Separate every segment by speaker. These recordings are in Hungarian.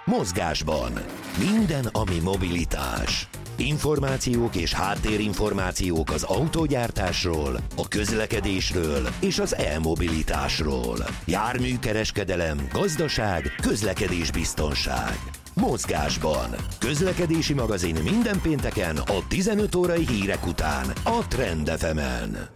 Speaker 1: Mozgásban. Minden, ami mobilitás. Információk és háttérinformációk az autógyártásról, a közlekedésről és az e-mobilitásról. Járműkereskedelem, gazdaság, közlekedésbiztonság. Mozgásban. Közlekedési magazin minden pénteken a 15 órai hírek után a Trend FM-en.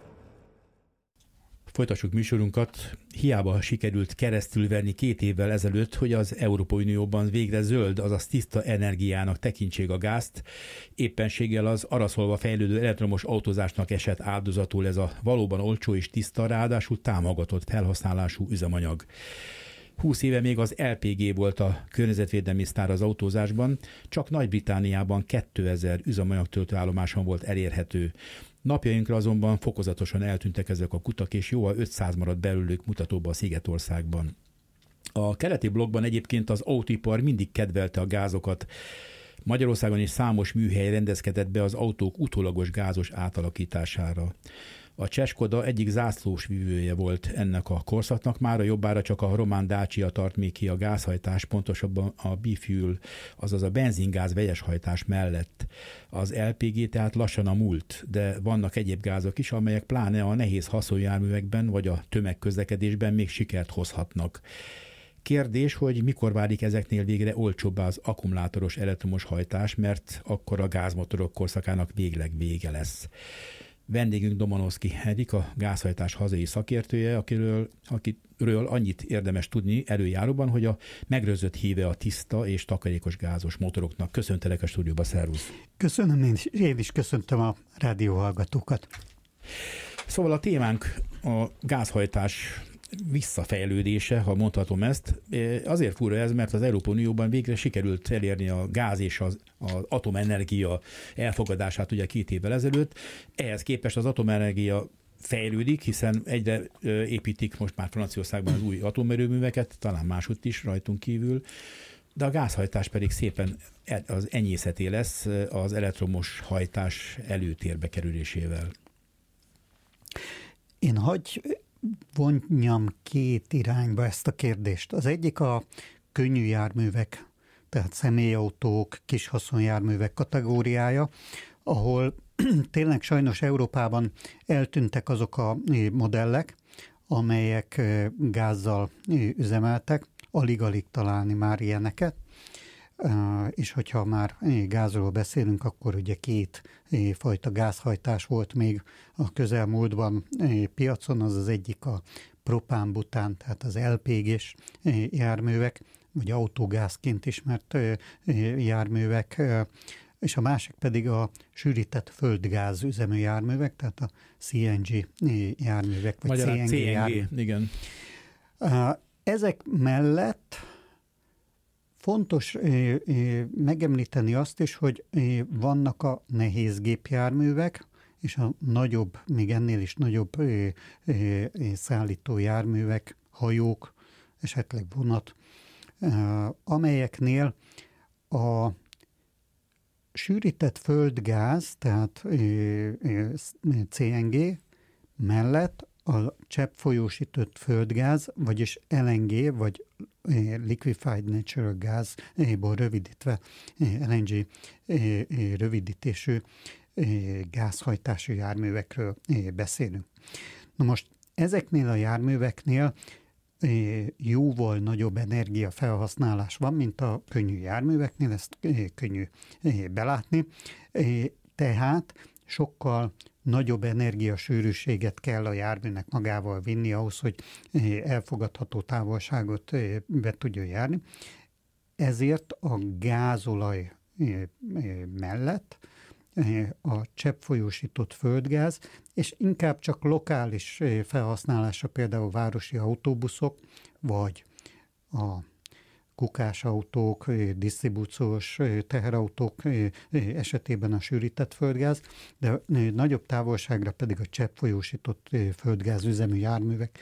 Speaker 2: Folytassuk műsorunkat. Hiába sikerült keresztülverni 2 évvel ezelőtt, hogy az Európai Unióban végre zöld, azaz tiszta energiának tekintsék a gázt. Éppenséggel az araszolva fejlődő elektromos autózásnak esett áldozatul ez a valóban olcsó és tiszta, ráadásul támogatott felhasználású üzemanyag. 20 éve még az LPG volt a környezetvédelmi sztár az autózásban, csak Nagy-Britanniában 2000 üzemanyagtöltőállomáson volt elérhető. Napjainkra azonban fokozatosan eltűntek ezek a kutak, és jóval 500 maradt belőlük mutatóba a Szigetországban. A keleti blokkban egyébként az autóipar mindig kedvelte a gázokat. Magyarországon is számos műhely rendezkedett be az autók utólagos gázos átalakítására. A cseh Škoda egyik zászlós vívője volt ennek a korszaknak, mára jobbára csak a román Dacia tart még ki a gázhajtás, pontosabban a bifuel, azaz a benzingáz vegyes hajtás mellett. Az LPG tehát lassan a múlt, de vannak egyéb gázok is, amelyek pláne a nehéz haszonjárművekben vagy a tömegközlekedésben még sikert hozhatnak. Kérdés, hogy mikor válik ezeknél végre olcsóbbá az akkumulátoros elektromos hajtás, mert akkor a gázmotorok korszakának végleg vége lesz. Vendégünk Domanovszky Henrik, a gázhajtás hazai szakértője, akiről annyit érdemes tudni előjáróban, hogy a megrőzött híve a tiszta és takarékos gázos motoroknak. Köszöntelek a stúdióba, szervusz!
Speaker 3: Köszönöm, én is köszöntöm a rádióhallgatókat.
Speaker 2: Szóval a témánk a gázhajtás visszafejlődése, ha mondhatom ezt. Azért fura ez, mert az Európai Unióban végre sikerült elérni a gáz és az atomenergia elfogadását ugye 2 évvel ezelőtt. Ehhez képest az atomenergia fejlődik, hiszen egyre építik most már Franciaországban az új atomerőműveket, talán másutt is rajtunk kívül, de a gázhajtás pedig szépen az enyészeté lesz az elektromos hajtás előtérbe kerülésével.
Speaker 3: Én vonjam 2 irányba ezt a kérdést. Az egyik a könnyű járművek, tehát személyautók, kis haszonjárművek kategóriája, ahol tényleg sajnos Európában eltűntek azok a modellek, amelyek gázzal üzemeltek, alig-alig találni már ilyeneket, és hogyha már gázról beszélünk, akkor ugye 2 fajta gázhajtás volt még a közelmúltban piacon, az egyik a propán-bután, tehát az LPG-s járművek, vagy autógázként ismert járművek, és a másik pedig a sűrített földgáz üzemű járművek, tehát a CNG járművek, vagy
Speaker 2: CNG járművek. Igen.
Speaker 3: Ezek mellett fontos megemlíteni azt is, hogy vannak a nehéz gépjárművek, és a nagyobb, még ennél is nagyobb szállító járművek, hajók, esetleg vonat, amelyeknél a sűrített földgáz, tehát CNG mellett a cseppfolyósított földgáz, vagyis LNG, vagy Liquefied Natural Gas-ból rövidítve LNG rövidítésű gázhajtású járművekről beszélünk. Na most ezeknél a járműveknél jóval nagyobb energiafelhasználás van, mint a könnyű járműveknél, ezt könnyű belátni, tehát sokkal nagyobb energiasűrűséget kell a járműnek magával vinni ahhoz, hogy elfogadható távolságot be tudjon járni. Ezért a gázolaj mellett a cseppfolyósított földgáz, és inkább csak lokális felhasználása, például városi autóbuszok, vagy a kukásautók, disztribúciós teherautók esetében a sűrített földgáz, de nagyobb távolságra pedig a cseppfolyósított földgáz üzemű járművek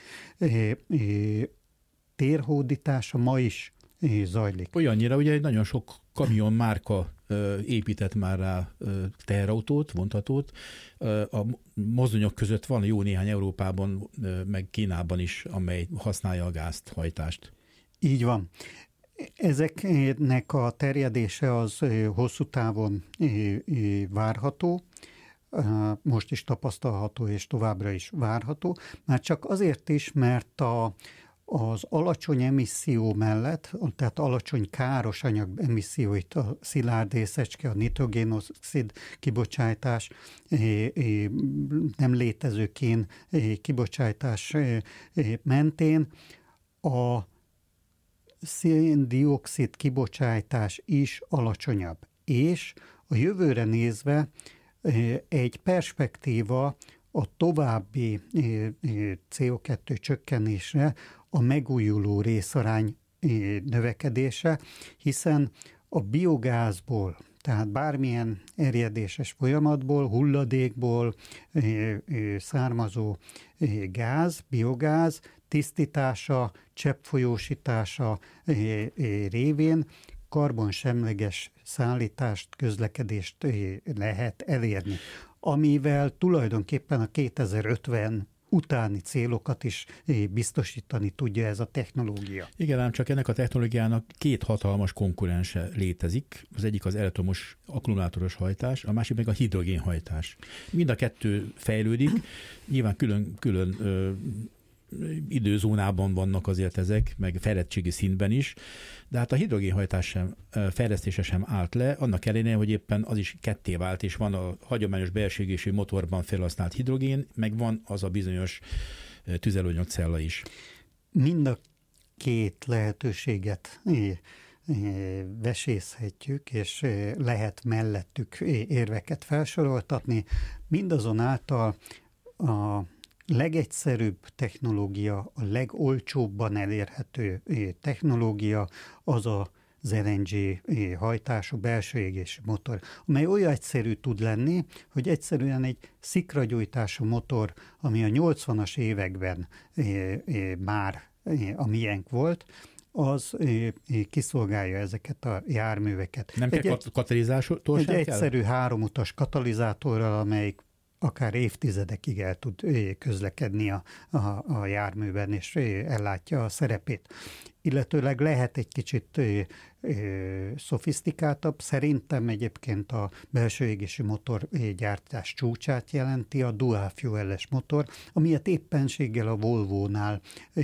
Speaker 3: térhódítása ma is zajlik.
Speaker 2: Olyannyira, ugye nagyon sok kamion márka épített már rá teherautót, vontatót. A mozdonyok között van jó néhány Európában, meg Kínában is, amely használja a gázhajtást.
Speaker 3: Így van. Ezeknek a terjedése az hosszú távon várható, most is tapasztalható, és továbbra is várható, már csak azért is, mert az alacsony emisszió mellett, tehát alacsony káros anyag emisszióit, a szilárd részecske, a nitrogénoxid kibocsátás, nem létező kén kibocsátás mentén a szén-dioxid kibocsátás is alacsonyabb. És a jövőre nézve egy perspektíva a további CO2 csökkenésre a megújuló részarány növekedése, hiszen a biogázból, tehát bármilyen erjedéses folyamatból, hulladékból származó gáz, biogáz tisztítása, cseppfolyósítása révén karbonsemleges szállítást, közlekedést lehet elérni, amivel tulajdonképpen a 2050 utáni célokat is biztosítani tudja ez a technológia.
Speaker 2: Igen, ám csak ennek a technológiának két hatalmas konkurense létezik. Az egyik az elektromos akkumulátoros hajtás, a másik meg a hidrogénhajtás. Mind a kettő fejlődik, nyilván külön időzónában vannak azért ezek, meg fejlettségi szintben is, de hát a hidrogénhajtás fejlesztése sem állt le, annak ellenére, hogy éppen az is ketté vált, és van a hagyományos belső égésű motorban felhasznált hidrogén, meg van az a bizonyos tüzelőanyagcella is.
Speaker 3: Mind a két lehetőséget vesészhetjük, és lehet mellettük érveket felsoroltatni. Mindazonáltal a legegyszerűbb technológia, a legolcsóbban elérhető technológia az az LNG hajtású belső égésű motor, amely olyan egyszerű tud lenni, hogy egyszerűen egy szikragyújtású motor, ami a 80-as években már a miénk volt, az kiszolgálja ezeket a járműveket.
Speaker 2: Nem kell katalizátor sem kell?
Speaker 3: Egy egyszerű háromutas katalizátorral, amelyik akár évtizedekig el tud közlekedni a járműben, és ellátja a szerepét. Illetőleg lehet egy kicsit szofisztikáltabb. Szerintem egyébként a belső égésű motor gyártás csúcsát jelenti a dual fuel-es motor, amilyet éppenséggel a Volvo-nál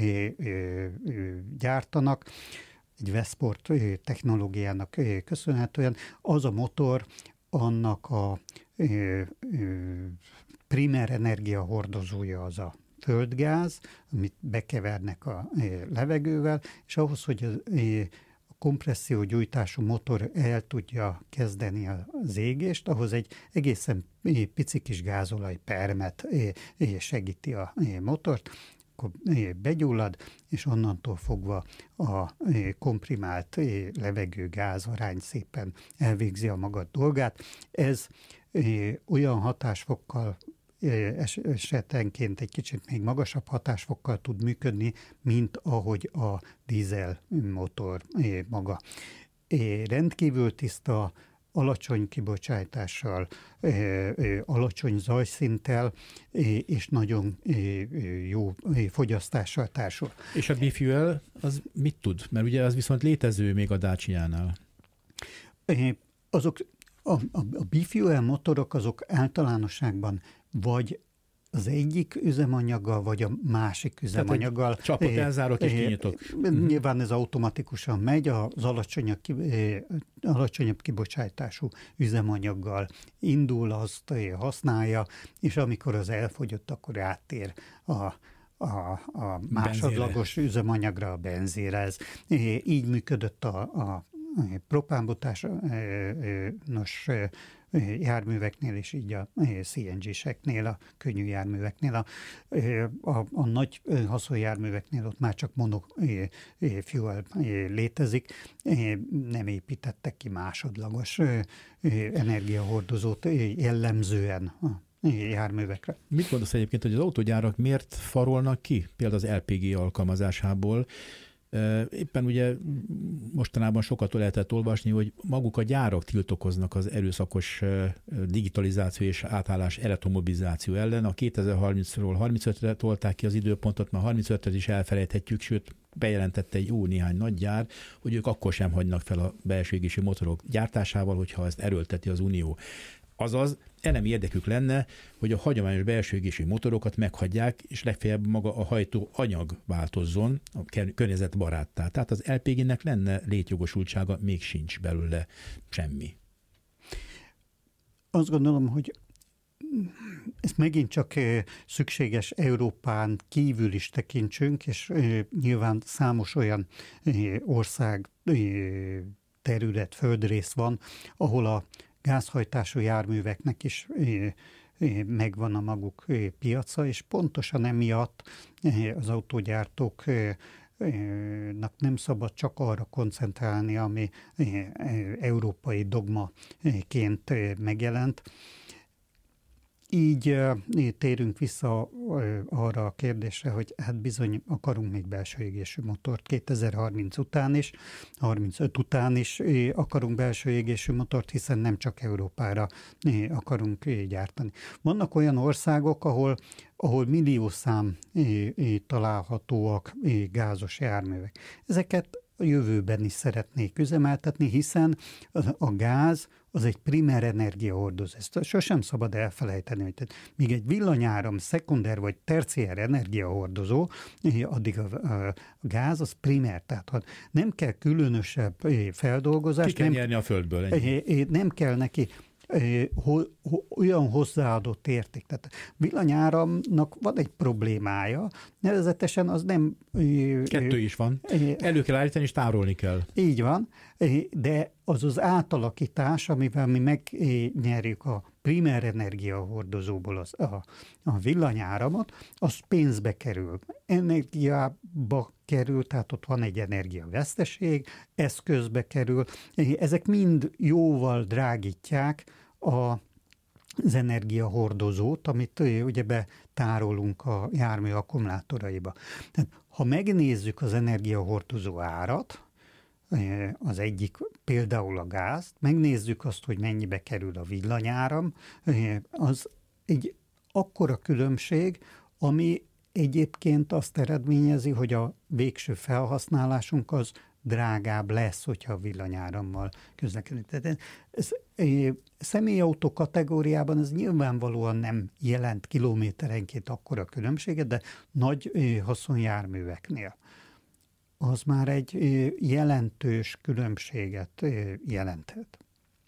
Speaker 3: gyártanak, egy Westport technológiának köszönhetően. Az a motor annak a primer energiahordozója az a földgáz, amit bekevernek a levegővel, és ahhoz, hogy a kompressziógyújtású motor el tudja kezdeni az égést, ahhoz egy egészen pici kis gázolajpermet segíti a motort, akkor begyullad, és onnantól fogva a komprimált levegő-gáz arány szépen elvégzi a maga dolgát. Ez olyan hatásfokkal, esetenként egy kicsit még magasabb hatásfokkal tud működni, mint ahogy a dízel motor maga. Rendkívül tiszta, alacsony kibocsátással, alacsony zajszinttel és nagyon jó fogyasztással társul.
Speaker 2: És a bifuel az mit tud? Mert ugye az viszont létező még a Dacia-nál.
Speaker 3: Azok a bifuel motorok azok általánosságban vagy az egyik üzemanyaggal, vagy a másik üzemanyaggal.
Speaker 2: Csapot elzárok és kinyitok.
Speaker 3: Nyilván ez automatikusan megy, az alacsonyabb kibocsátású üzemanyaggal indul, azt használja, és amikor az elfogyott, akkor áttér a másodlagos üzemanyagra, a benzére. Ez így működött a propánbutásos járműveknél, és így a CNG-seknél, a könnyű járműveknél, a nagy haszonjárműveknél ott már csak monofuel létezik, nem építettek ki másodlagos energiahordozót jellemzően a járművekre.
Speaker 2: Mit gondolsz egyébként, hogy az autógyárak miért farolnak ki, például az LPG alkalmazásából Éppen ugye mostanában sokat lehetett olvasni, hogy maguk a gyárak tiltakoznak az erőszakos digitalizáció és átállás elektromobilizáció ellen. A 2030-ról 35-re tolták ki az időpontot, már 35-re is elfelejthetjük, sőt bejelentette egy jó néhány nagy gyár, hogy ők akkor sem hagynak fel a belső égésű motorok gyártásával, hogyha ezt erőlteti az Unió. Azaz elemi érdekük lenne, hogy a hagyományos belső égésű motorokat meghagyják, és legfeljebb maga a hajtó anyag változzon a környezetbaráttá. Tehát az LPG-nek lenne létjogosultsága, még sincs belőle semmi.
Speaker 3: Azt gondolom, hogy ezt megint csak szükséges Európán kívül is tekintsünk, és nyilván számos olyan ország, terület, földrész van, ahol a gázhajtású járműveknek is megvan a maguk piaca, és pontosan emiatt az autógyártóknak nem szabad csak arra koncentrálni, ami európai dogmaként megjelent. Így térünk vissza arra a kérdésre, hogy hát bizony akarunk még belső égésű motort 2030 után is, 35 után is akarunk belső égésű motort, hiszen nem csak Európára akarunk gyártani. Vannak olyan országok, ahol milliószám találhatóak gázos járművek. Ezeket a jövőben is szeretnék üzemeltetni, hiszen a gáz az egy primer energiahordozó. Ezt sosem szabad elfelejteni, hogy míg egy villanyáram szekunder vagy terciér energiahordozó, addig a gáz az primer, tehát nem kell különösebb feldolgozás.
Speaker 2: Ki kell nyerni a földből.
Speaker 3: Nem kell neki olyan hozzáadott érték. Tehát villanyáramnak van egy problémája, nevezetesen az nem...
Speaker 2: Kettő is van. Elő kell állítani, és tárolni kell.
Speaker 3: Így van, de az átalakítás, amivel mi megnyerjük a primer energiahordozóból a villanyáramot, az pénzbe kerül. Energiába kerül, tehát ott van egy energiaveszteség, eszközbe kerül. Ezek mind jóval drágítják az energiahordozót, amit ugye betárolunk a jármű akkumulátoraiba. Tehát, ha megnézzük az energiahordozó árat, az egyik például a gázt, megnézzük azt, hogy mennyibe kerül a villanyáram, az egy akkora különbség, ami egyébként azt eredményezi, hogy a végső felhasználásunk az drágább lesz, hogyha a villanyárammal közlekedünk. Tehát ez személyautó kategóriában ez nyilvánvalóan nem jelent kilométerenként akkora különbséget, de nagy haszonjárműveknél az már egy jelentős különbséget jelenthet.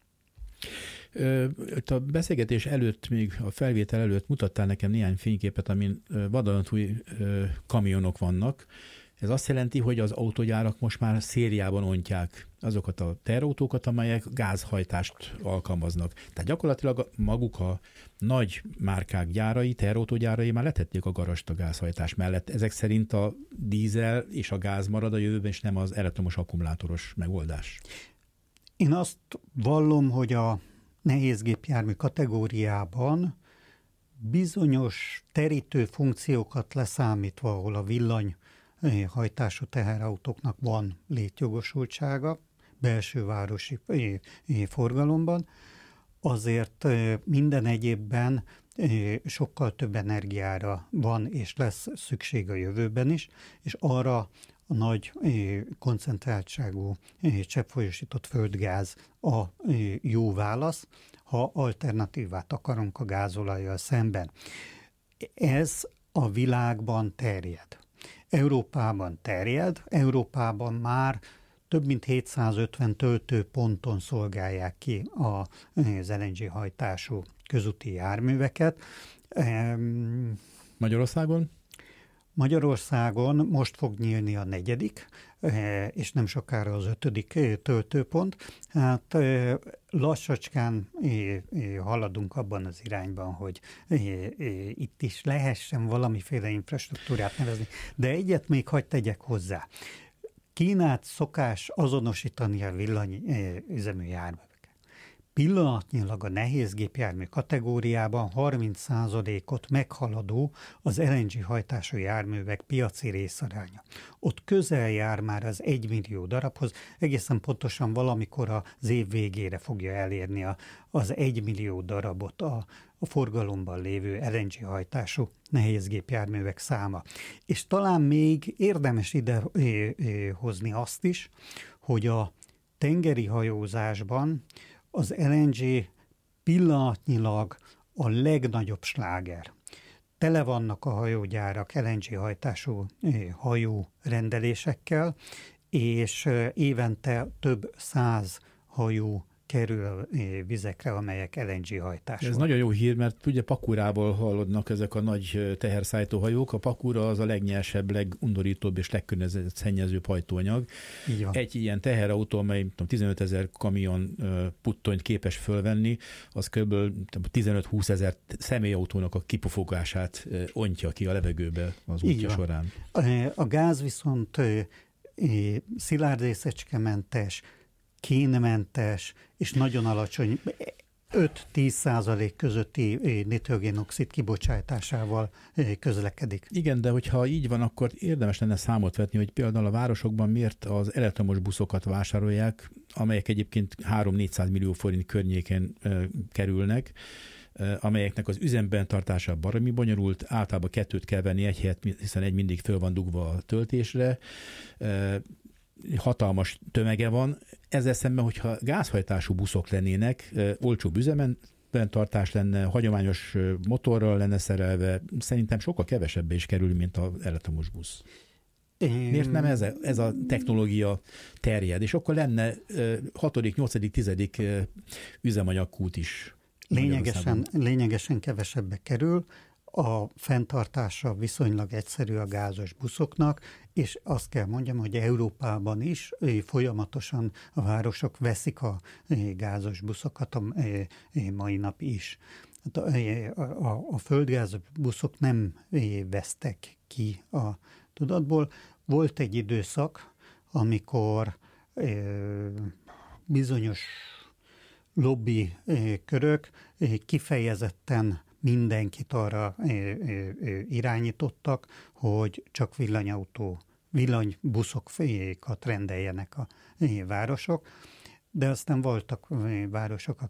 Speaker 2: A beszélgetés előtt, még a felvétel előtt mutattál nekem néhány fényképet, amin vadonatúj kamionok vannak. Ez azt jelenti, hogy az autógyárak most már szériában ontják azokat a teherautókat, amelyek gázhajtást alkalmaznak. Tehát gyakorlatilag maguk a nagy márkák gyárai, teherautógyárai már letették a garast a gázhajtás mellett. Ezek szerint a dízel és a gáz marad a jövőben, és nem az elektromos akkumulátoros megoldás.
Speaker 3: Én azt vallom, hogy a nehézgépjármű kategóriában bizonyos terítő funkciókat leszámítva, ahol a villanyhajtású teherautóknak van létjogosultsága belső városi forgalomban, azért minden egyébben sokkal több energiára van és lesz szükség a jövőben is, és arra a nagy koncentráltságú cseppfolyósított földgáz a jó válasz, ha alternatívát akarunk a gázolajjal szemben. Ez a világban terjed. Európában terjed, Európában már több mint 750 töltőponton szolgálják ki az LNG hajtású közúti járműveket.
Speaker 2: Magyarországon?
Speaker 3: Magyarországon most fog nyílni a 4., és nem sokára az 5. töltőpont. Hát lassacskán haladunk abban az irányban, hogy itt is lehessen valamiféle infrastruktúrát nevezni. De egyet még hadd tegyek hozzá. Kínát szokás azonosítani a villanyüzemű járművekkel. pillanatnyilag a nehézgépjármű kategóriában 30%-ot meghaladó az LNG hajtású járművek piaci részaránya. Ott közel jár már az 1 millió darabhoz, egészen pontosan valamikor az év végére fogja elérni az 1 millió darabot a forgalomban lévő LNG hajtású nehézgépjárművek száma. És talán még érdemes ide hozni azt is, hogy a tengeri hajózásban az LNG pillanatnyilag a legnagyobb sláger. Tele vannak a hajógyárak LNG hajtású hajó rendelésekkel, és évente több 100 hajó kerül vizekre, amelyek LNG hajtású.
Speaker 2: Ez nagyon jó hír, mert ugye Pakurából hallodnak ezek a nagy teherszállító hajók. A Pakura az a legnyelsebb, legundorítóbb és legkörnyezetszennyezőbb hajtóanyag. Egy ilyen teherautó, amely 15 000 kamion puttonyt képes fölvenni, az kb. 15-20 000 személyautónak a kipufogását ontja ki a levegőbe az útja során.
Speaker 3: A gáz viszont szilárd részecskementes, kénmentes és nagyon alacsony 5-10% közötti nitrogénoxid kibocsátásával közlekedik.
Speaker 2: Igen, de hogyha így van, akkor érdemes lenne számot vetni, hogy például a városokban miért az elektromos buszokat vásárolják, amelyek egyébként 3-400 millió forint környéken kerülnek, amelyeknek az üzemben tartása baromi bonyolult, általában 2 kell venni egy helyet, hiszen egy mindig föl van dugva a töltésre, hatalmas tömege van. Ezzel szemben, hogyha gázhajtású buszok lennének, olcsóbb üzemben tartás lenne, hagyományos motorral lenne szerelve, szerintem sokkal kevesebbe is kerül, mint az elektromos busz. Miért nem ez a technológia terjed? És akkor lenne 6., 8., 10. üzemanyagkút is.
Speaker 3: Lényegesen kevesebbe kerül. A fenntartása viszonylag egyszerű a gázos buszoknak, és azt kell mondjam, hogy Európában is folyamatosan a városok veszik a gázos buszokat a mai nap is. A földgázos buszok nem vesztek ki a tudatból. Volt egy időszak, amikor bizonyos lobby körök kifejezetten mindenkit arra irányítottak, hogy csak villanybuszokat rendeljenek a városok, de aztán voltak városok,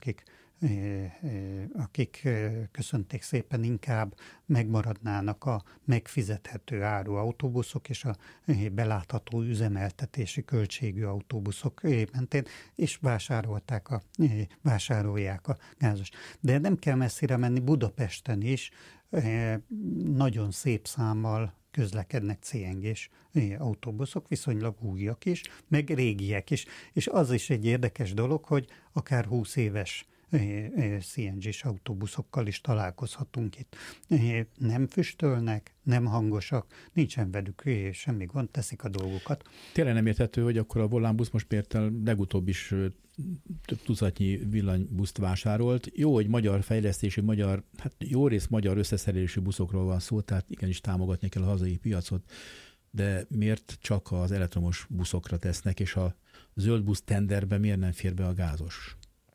Speaker 3: akik köszönték szépen, inkább megmaradnának a megfizethető áru autóbuszok és a belátható üzemeltetési költségű autóbuszok mentén, és vásárolják a gázos. De nem kell messzire menni, Budapesten is nagyon szép számmal közlekednek CNG-s autóbuszok, viszonylag újak is, meg régiek is. És az is egy érdekes dolog, hogy akár 20 éves CNG-s autóbuszokkal is találkozhatunk itt. Nem füstölnek, nem hangosak, nincsen velük semmi gond, teszik a dolgokat.
Speaker 2: Tényleg nem érthető, hogy akkor a Volánbusz most például legutóbb is több tucatnyi villanybuszt vásárolt. Jó, hogy magyar fejlesztési, jó rész magyar összeszerelésű buszokról van szó, tehát igenis támogatni kell a hazai piacot, de miért csak az elektromos buszokra tesznek, és a zöld busz tenderbe miért nem fér be a gázos?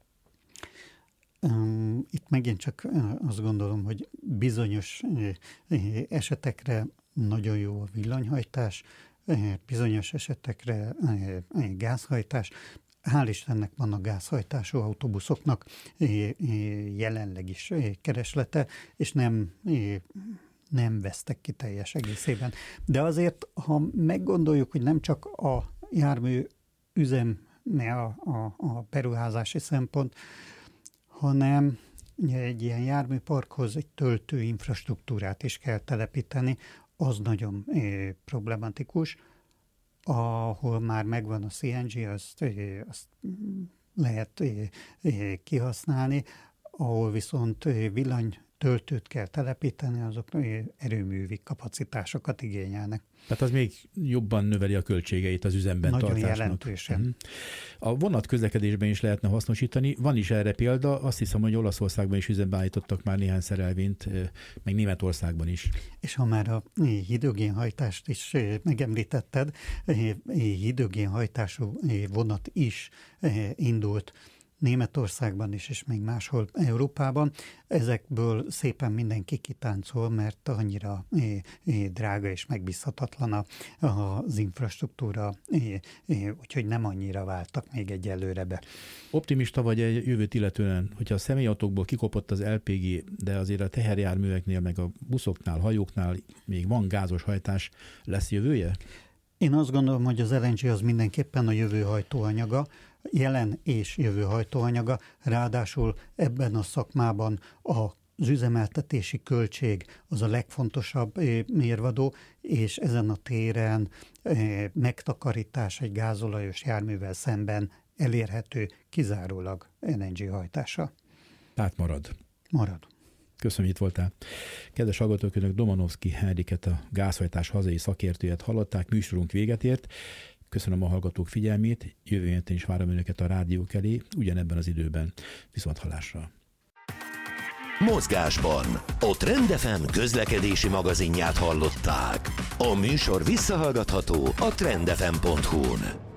Speaker 3: Itt megint csak azt gondolom, hogy bizonyos esetekre nagyon jó a villanyhajtás, bizonyos esetekre gázhajtás. Hál' Istennek van a gázhajtású autóbuszoknak jelenleg is kereslete, és nem vesztek ki teljes egészében. De azért, ha meggondoljuk, hogy nem csak a jármű üzem a beruházási szempont, hanem egy ilyen járműparkhoz egy töltő infrastruktúrát is kell telepíteni, az nagyon problematikus. Ahol már megvan a CNG, azt lehet kihasználni, ahol viszont villanytöltőt kell telepíteni, azok erőművi kapacitásokat igényelnek.
Speaker 2: Tehát az még jobban növeli a költségeit az üzemben tartásnak.
Speaker 3: Nagyon jelentősen.
Speaker 2: A vonatközlekedésben is lehetne hasznosítani. Van is erre példa, azt hiszem, hogy Olaszországban is üzembe állítottak már néhány szerelvényt, meg Németországban is.
Speaker 3: És ha már a hidrogénhajtást is megemlítetted, hidrogénhajtású vonat is indult Németországban is, és még máshol Európában. Ezekből szépen mindenki kitáncol, mert annyira drága és megbízhatatlan az infrastruktúra, úgyhogy nem annyira váltak még egyelőre be.
Speaker 2: Optimista vagy egy jövőt illetően, hogyha a személyautókból kikopott az LPG, de azért a teherjárműveknél, meg a buszoknál, hajóknál még van gázos hajtás, lesz jövője?
Speaker 3: Én azt gondolom, hogy az LNG az mindenképpen a jövő hajtóanyaga, jelen és jövő hajtóanyaga, ráadásul ebben a szakmában az üzemeltetési költség az a legfontosabb mérvadó, és ezen a téren megtakarítás egy gázolajos járművel szemben elérhető kizárólag LNG hajtása.
Speaker 2: Tehát marad.
Speaker 3: Marad.
Speaker 2: Köszönöm, itt voltál. Kedves hallgatók, önök Domanovszky Henriket, a gázhajtás hazai szakértőjét hallották, műsorunk véget ért. Köszönöm a hallgatók figyelmét, jövő héten is várom önöket a rádiók elé, ugyanebben az időben. Viszonthallásra.
Speaker 1: Mozgásban a Trend FM közlekedési magazinját hallották. A műsor visszahallgatható a trendfm.hu-n.